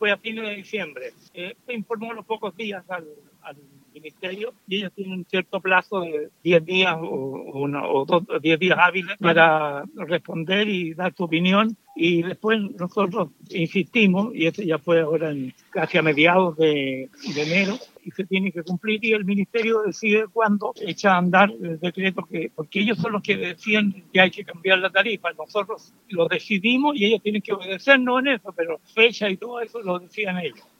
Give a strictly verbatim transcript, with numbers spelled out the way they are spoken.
fue a fines de diciembre. Eh, se informó a los pocos días al, al ministerio y ellos tienen cierto plazo de diez días o, o, una, o dos, diez días hábiles para responder y dar su opinión. Y después nosotros insistimos, y eso ya fue ahora en, casi a mediados de, de enero, y se tiene que cumplir, y el ministerio decide cuándo echa a andar el decreto, que, porque ellos son los que decían que hay que cambiar la tarifa. Nosotros lo decidimos y ellos tienen que obedecernos en eso, pero fecha y todo eso lo decían ellos.